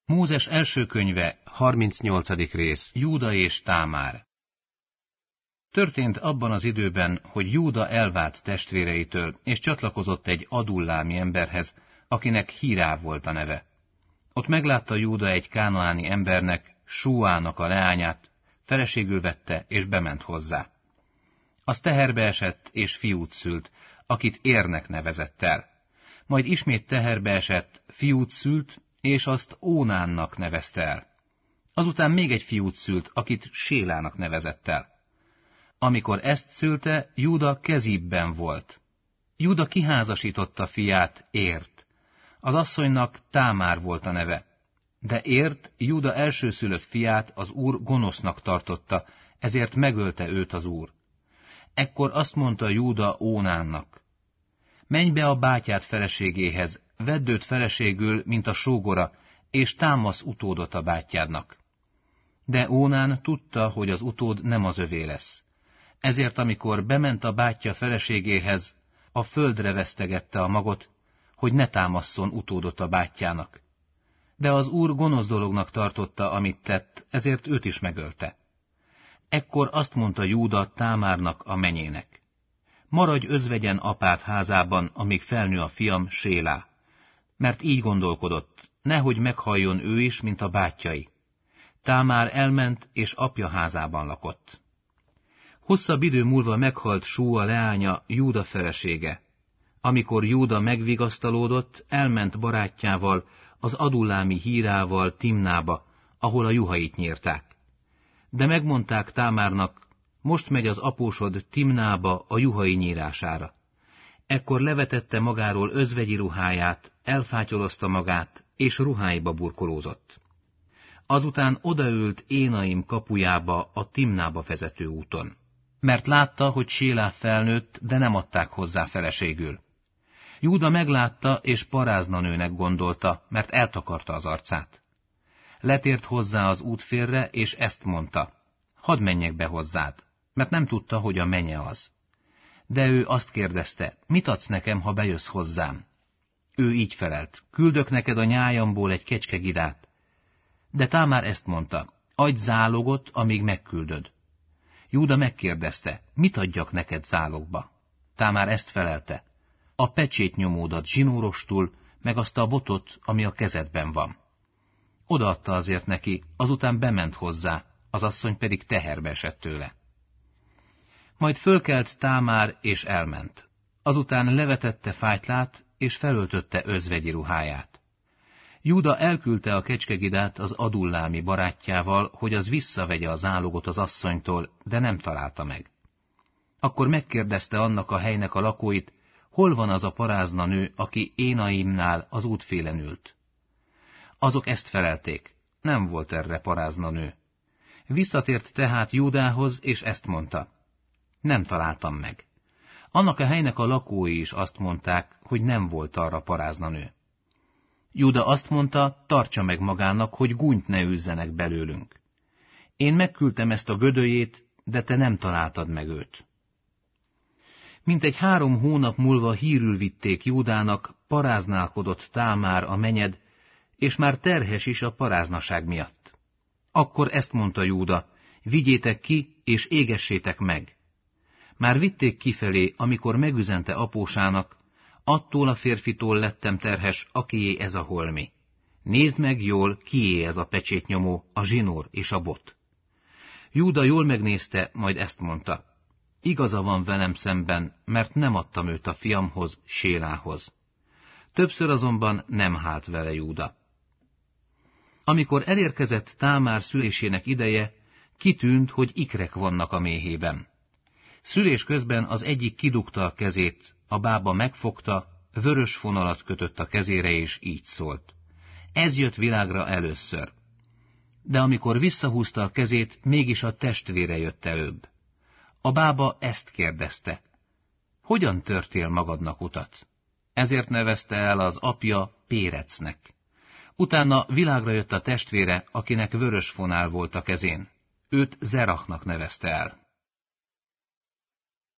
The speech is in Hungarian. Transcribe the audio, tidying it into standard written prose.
Mózes első könyve, 38. rész, Júda és Támár. Történt abban az időben, hogy Júda elvált testvéreitől, és csatlakozott egy adullámi emberhez, akinek Hírá volt a neve. Ott meglátta Júda egy kánaáni embernek, Súának a leányát, feleségül vette, és bement hozzá. Az teherbe esett, és fiút szült, akit Érnek nevezett el. Majd ismét teherbe esett, fiút szült, és azt Ónánnak nevezte el. Azután még egy fiút szült, akit Sélának nevezett el. Amikor ezt szülte, Júda Kezibben volt. Júda kiházasította fiát, Ért. Az asszonynak Támár volt a neve. De Ért Júda elsőszülött fiát az Úr gonosznak tartotta, ezért megölte őt az Úr. Ekkor azt mondta Júda Ónánnak: menj be a bátyád feleségéhez, vedd őt feleségül, mint a sógora, és támasz utódot a bátyádnak. De Ónán tudta, hogy az utód nem az övé lesz. Ezért, amikor bement a bátyja feleségéhez, a földre vesztegette a magot, hogy ne támasszon utódot a bátyjának. De az Úr gonosz dolognak tartotta, amit tett, ezért őt is megölte. Ekkor azt mondta Júda Támárnak, a menyének: maradj özvegyen apád házában, amíg felnő a fiam, Sélá. Mert így gondolkodott, nehogy meghalljon ő is, mint a bátyjai. Támár elment, és apja házában lakott. Hosszabb idő múlva meghalt Súa leánya, Júda felesége. Amikor Júda megvigasztalódott, elment barátjával, az adullámi Hírával Timnába, ahol a juhait nyírták. De megmondták Támárnak: most megy az apósod Timnába a juhai nyírására. Ekkor levetette magáról özvegyi ruháját, elfátyolozta magát, és ruháiba burkolózott. Azután odaült Énaim kapujába a Timnába vezető úton. Mert látta, hogy Sélá felnőtt, de nem adták hozzá feleségül. Júda meglátta, és paráznanőnek gondolta, mert eltakarta az arcát. Letért hozzá az útfélre, és ezt mondta: hadd menjek be hozzád, mert nem tudta, hogy a menye az. De ő azt kérdezte: mit adsz nekem, ha bejössz hozzám? Ő így felelt: küldök neked a nyájamból egy kecskegidát. De Támár ezt mondta: adj zálogot, amíg megküldöd. Júda megkérdezte: mit adjak neked zálogba? Támár ezt felelte: a pecsétnyomódat zsinórostul, meg azt a botot, ami a kezedben van. Odaadta azért neki, azután bement hozzá, az asszony pedig teherbe esett tőle. Majd fölkelt Támár, és elment. Azután levetette fájtlát, és felöltötte özvegyi ruháját. Júda elküldte a kecskegidát az adullámi barátjával, hogy az visszavegye a zálogot az asszonytól, de nem találta meg. Akkor megkérdezte annak a helynek a lakóit, hol van az a parázna nő, aki Énaimnál az útfélen ült. Azok ezt felelték: nem volt erre parázna nő. Visszatért tehát Júdához, és ezt mondta: nem találtam meg. Annak a helynek a lakói is azt mondták, hogy nem volt arra parázna nő. Júda azt mondta, tartsa meg magának, hogy gúnyt ne űzzenek belőlünk. Én megküldtem ezt a gödöjét, de te nem találtad meg őt. Mintegy 3 hónap múlva hírül vitték Júdának, paráználkodott Támár a menyed, és már terhes is a paráznaság miatt. Akkor ezt mondta Júda: vigyétek ki, és égessétek meg. Már vitték kifelé, amikor megüzente apósának: attól a férfitól lettem terhes, akié ez a holmi. Nézd meg jól, kié ez a pecsétnyomó, a zsinór és a bot. Júda jól megnézte, majd ezt mondta: igaza van velem szemben, mert nem adtam őt a fiamhoz, Sélához. Többször azonban nem hált vele Júda. Amikor elérkezett Támár szülésének ideje, kitűnt, hogy ikrek vannak a méhében. Szülés közben az egyik kidugta a kezét, a bába megfogta, vörös fonalat kötött a kezére, és így szólt: ez jött világra először. De amikor visszahúzta a kezét, mégis a testvére jött előbb. A bába ezt kérdezte: hogyan törtél magadnak utat? Ezért nevezte el az apja Pérecnek. Utána világra jött a testvére, akinek vörös fonál volt a kezén. Őt Zerachnak nevezte el.